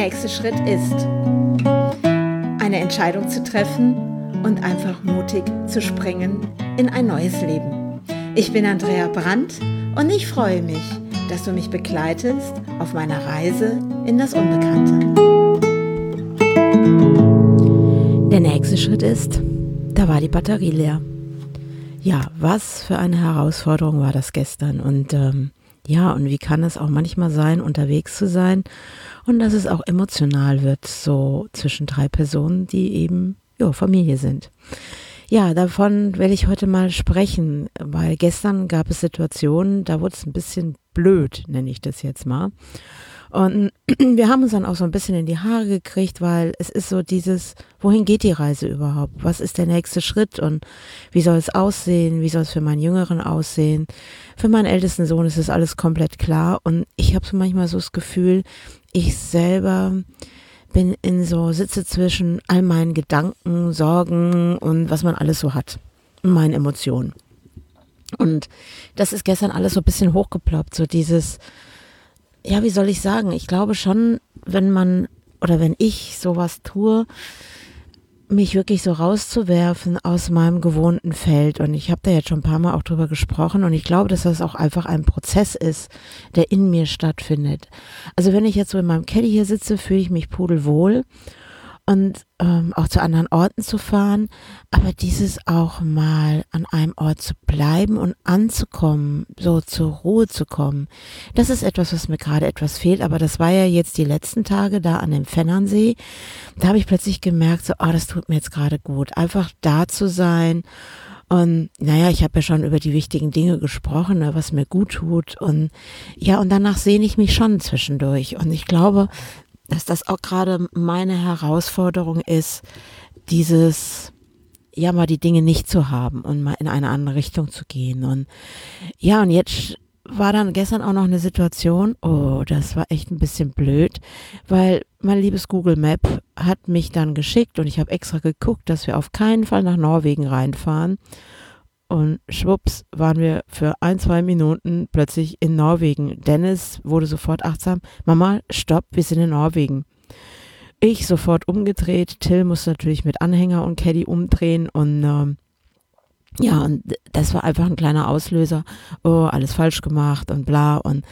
nächste Schritt ist, eine Entscheidung zu treffen und einfach mutig zu springen in ein neues Leben. Ich bin Andrea Brandt und ich freue mich, dass du mich begleitest auf meiner Reise in das Unbekannte. Der nächste Schritt ist, da war die Batterie leer. Ja, was für eine Herausforderung war das gestern und und wie kann es auch manchmal sein, unterwegs zu sein und dass es auch emotional wird, so zwischen drei Personen, die eben Familie sind. Ja, davon will ich heute mal sprechen, weil gestern gab es Situationen, da wurde es ein bisschen blöd, nenne ich das jetzt mal. Und wir haben uns dann auch so ein bisschen in die Haare gekriegt, weil es ist so dieses, wohin geht die Reise überhaupt? Was ist der nächste Schritt und wie soll es aussehen? Wie soll es für meinen Jüngeren aussehen? Für meinen ältesten Sohn ist es alles komplett klar und ich habe so manchmal so das Gefühl, ich selber sitze zwischen all meinen Gedanken, Sorgen und was man alles so hat, meinen Emotionen. Und das ist gestern alles so ein bisschen hochgeploppt, so dieses, wie soll ich sagen, ich glaube schon, wenn ich sowas tue, mich wirklich so rauszuwerfen aus meinem gewohnten Feld. Und ich habe da jetzt schon ein paar Mal auch drüber gesprochen und ich glaube, dass das auch einfach ein Prozess ist, der in mir stattfindet. Also wenn ich jetzt so in meinem Caddy hier sitze, fühle ich mich pudelwohl und auch zu anderen Orten zu fahren, aber dieses auch mal an einem Ort zu bleiben und anzukommen, so zur Ruhe zu kommen, das ist etwas, was mir gerade etwas fehlt, aber das war ja jetzt die letzten Tage da an dem Fennernsee, da habe ich plötzlich gemerkt, so, das tut mir jetzt gerade gut, einfach da zu sein. Und ich habe ja schon über die wichtigen Dinge gesprochen, ne, was mir gut tut und danach sehne ich mich schon zwischendurch und ich glaube, dass das auch gerade meine Herausforderung ist, dieses, mal die Dinge nicht zu haben und mal in eine andere Richtung zu gehen. Und und jetzt war dann gestern auch noch eine Situation, das war echt ein bisschen blöd, weil mein liebes Google Map hat mich dann geschickt und ich habe extra geguckt, dass wir auf keinen Fall nach Norwegen reinfahren. Und schwupps waren wir für 1-2 Minuten plötzlich in Norwegen. Dennis wurde sofort achtsam. Mama, stopp, wir sind in Norwegen. Ich sofort umgedreht. Till musste natürlich mit Anhänger und Caddy umdrehen. Und und das war einfach ein kleiner Auslöser. Oh, alles falsch gemacht und bla. Und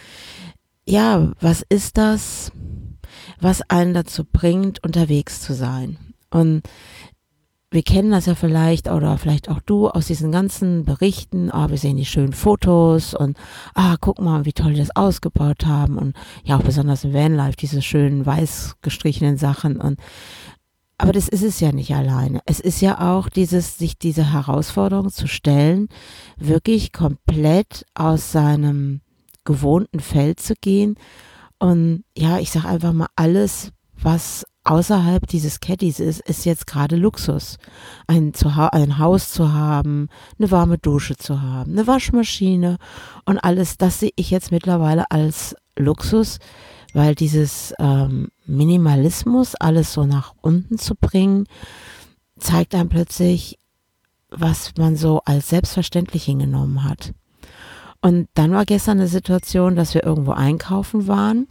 was ist das, was einen dazu bringt, unterwegs zu sein? Und wir kennen das ja vielleicht oder vielleicht auch du aus diesen ganzen Berichten, wir sehen die schönen Fotos und guck mal, wie toll die das ausgebaut haben und ja auch besonders im Vanlife, diese schönen weiß gestrichenen Sachen aber das ist es ja nicht alleine. Es ist ja auch sich diese Herausforderung zu stellen, wirklich komplett aus seinem gewohnten Feld zu gehen und ich sag einfach mal, alles, was außerhalb dieses Caddys ist jetzt gerade Luxus. Ein Haus zu haben, eine warme Dusche zu haben, eine Waschmaschine und alles, das sehe ich jetzt mittlerweile als Luxus, weil dieses Minimalismus, alles so nach unten zu bringen, zeigt einem plötzlich, was man so als selbstverständlich hingenommen hat. Und dann war gestern eine Situation, dass wir irgendwo einkaufen waren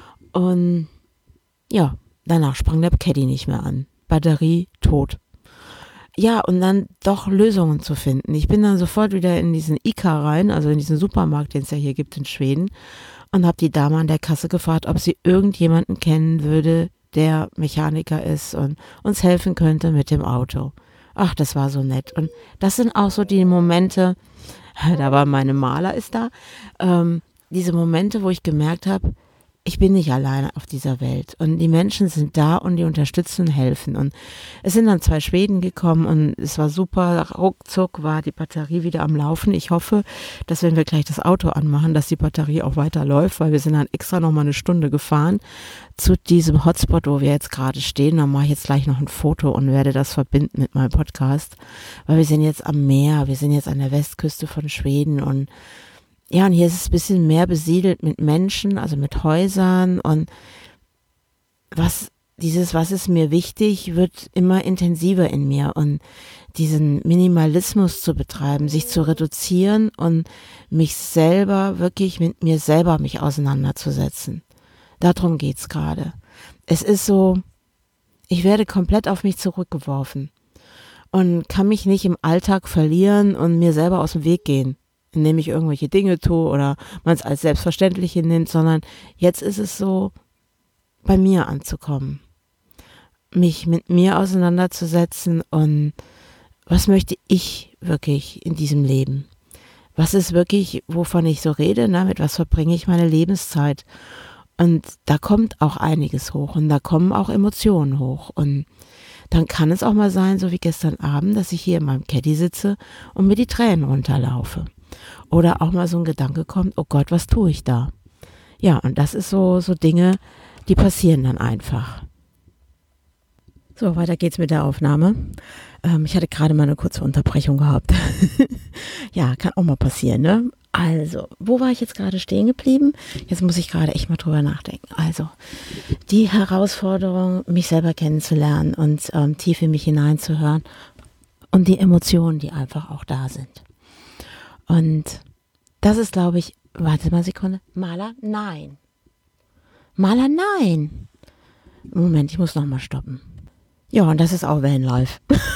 und danach sprang der Caddy nicht mehr an. Batterie tot. Ja, und dann doch Lösungen zu finden. Ich bin dann sofort wieder in diesen ICA rein, also in diesen Supermarkt, den es ja hier gibt in Schweden, und habe die Dame an der Kasse gefragt, ob sie irgendjemanden kennen würde, der Mechaniker ist und uns helfen könnte mit dem Auto. Ach, das war so nett. Und das sind auch so die Momente, da war meine Maler ist da, diese Momente, wo ich gemerkt habe, ich bin nicht alleine auf dieser Welt und die Menschen sind da und die unterstützen und helfen und es sind dann 2 Schweden gekommen und es war super, ruckzuck war die Batterie wieder am Laufen. Ich hoffe, dass wenn wir gleich das Auto anmachen, dass die Batterie auch weiter läuft, weil wir sind dann extra nochmal eine Stunde gefahren zu diesem Hotspot, wo wir jetzt gerade stehen. Da mache ich jetzt gleich noch ein Foto und werde das verbinden mit meinem Podcast, weil wir sind jetzt am Meer, wir sind jetzt an der Westküste von Schweden und hier ist es ein bisschen mehr besiedelt mit Menschen, also mit Häusern und was ist mir wichtig, wird immer intensiver in mir und diesen Minimalismus zu betreiben, sich zu reduzieren und mich selber, wirklich mit mir selber mich auseinanderzusetzen. Darum geht's gerade. es ist so, ich werde komplett auf mich zurückgeworfen und kann mich nicht im Alltag verlieren und mir selber aus dem Weg gehen, indem ich irgendwelche Dinge tue oder man es als Selbstverständliche nimmt, sondern jetzt ist es so, bei mir anzukommen, mich mit mir auseinanderzusetzen und was möchte ich wirklich in diesem Leben? Was ist wirklich, wovon ich so rede, ne? Mit was verbringe ich meine Lebenszeit? Und da kommt auch einiges hoch und da kommen auch Emotionen hoch. Und dann kann es auch mal sein, so wie gestern Abend, dass ich hier in meinem Caddy sitze und mir die Tränen runterlaufe. Oder auch mal so ein Gedanke kommt, oh Gott, was tue ich da? Ja, und das ist so Dinge, die passieren dann einfach. So, weiter geht's mit der Aufnahme. Ich hatte gerade mal eine kurze Unterbrechung gehabt. Ja, kann auch mal passieren, ne? Also, wo war ich jetzt gerade stehen geblieben? Jetzt muss ich gerade echt mal drüber nachdenken. Also, die Herausforderung, mich selber kennenzulernen und tief in mich hineinzuhören und die Emotionen, die einfach auch da sind. Und das ist, glaube ich, warte mal eine Sekunde. Maler? Nein. Maler? Nein. Moment, ich muss nochmal stoppen. Ja, und das ist auch Vanlife.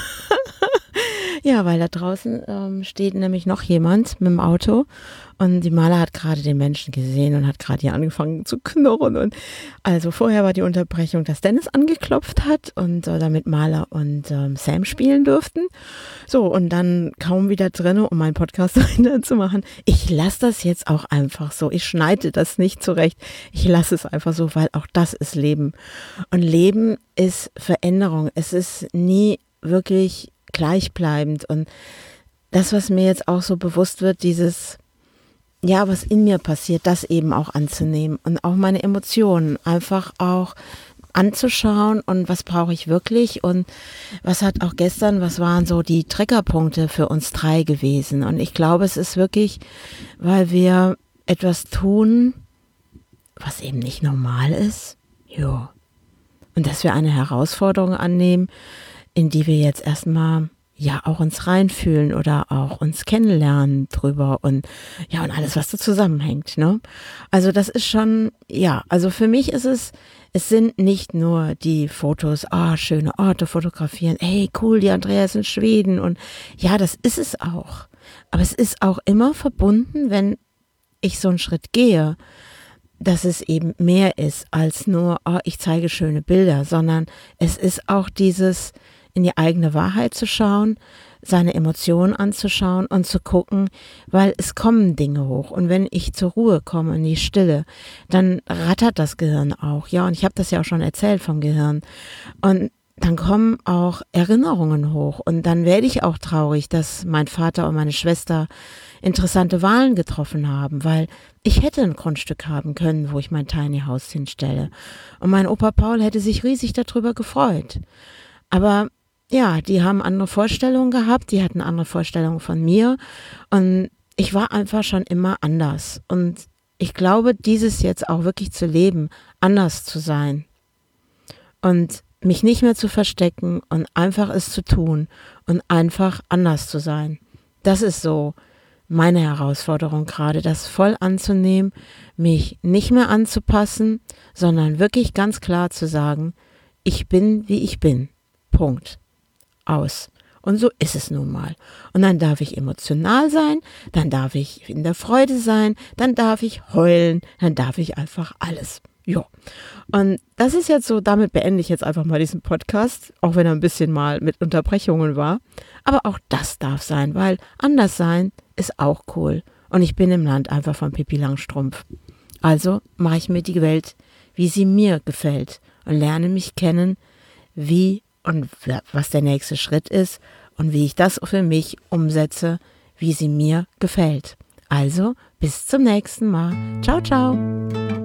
Ja, weil da draußen steht nämlich noch jemand mit dem Auto und die Maler hat gerade den Menschen gesehen und hat gerade hier angefangen zu knurren. Und also vorher war die Unterbrechung, dass Dennis angeklopft hat und damit Maler und Sam spielen durften. So, und dann kaum wieder drin, um meinen Podcast zu machen. Ich lasse das jetzt auch einfach so. Ich schneide das nicht zurecht. Ich lasse es einfach so, weil auch das ist Leben. Und Leben ist Veränderung. Es ist nie wirklich gleichbleibend. Und das, was mir jetzt auch so bewusst wird, dieses, ja, was in mir passiert, das eben auch anzunehmen und auch meine Emotionen einfach auch anzuschauen und was brauche ich wirklich und was hat auch gestern, was waren so die Triggerpunkte für uns 3 gewesen. Und ich glaube, es ist wirklich, weil wir etwas tun, was eben nicht normal ist. Jo. Und dass wir eine Herausforderung annehmen, in die wir jetzt erstmal ja auch uns reinfühlen oder auch uns kennenlernen drüber und ja und alles, was so zusammenhängt, ne? Also das ist schon, ja, also für mich ist es sind nicht nur die Fotos, schöne Orte fotografieren, hey, cool, die Andrea ist in Schweden und ja, das ist es auch. Aber es ist auch immer verbunden, wenn ich so einen Schritt gehe, dass es eben mehr ist als nur, ich zeige schöne Bilder, sondern es ist auch dieses in die eigene Wahrheit zu schauen, seine Emotionen anzuschauen und zu gucken, weil es kommen Dinge hoch. Und wenn ich zur Ruhe komme, in die Stille, dann rattert das Gehirn auch. Ja, und ich habe das ja auch schon erzählt vom Gehirn. Und dann kommen auch Erinnerungen hoch. Und dann werde ich auch traurig, dass mein Vater und meine Schwester interessante Wahlen getroffen haben, weil ich hätte ein Grundstück haben können, wo ich mein Tiny House hinstelle. Und mein Opa Paul hätte sich riesig darüber gefreut. Aber ja, die haben andere Vorstellungen gehabt, die hatten andere Vorstellungen von mir und ich war einfach schon immer anders. Und ich glaube, dieses jetzt auch wirklich zu leben, anders zu sein und mich nicht mehr zu verstecken und einfach es zu tun und einfach anders zu sein. Das ist so meine Herausforderung gerade, das voll anzunehmen, mich nicht mehr anzupassen, sondern wirklich ganz klar zu sagen, ich bin, wie ich bin. Punkt. Aus. Und so ist es nun mal. Und dann darf ich emotional sein, dann darf ich in der Freude sein, dann darf ich heulen, dann darf ich einfach alles. Ja. Und das ist jetzt so, damit beende ich jetzt einfach mal diesen Podcast, auch wenn er ein bisschen mal mit Unterbrechungen war. Aber auch das darf sein, weil anders sein ist auch cool. Und ich bin im Land einfach von Pippi Langstrumpf. Also mache ich mir die Welt, wie sie mir gefällt und lerne mich kennen, wie und was der nächste Schritt ist und wie ich das für mich umsetze, wie sie mir gefällt. Also, bis zum nächsten Mal. Ciao, ciao.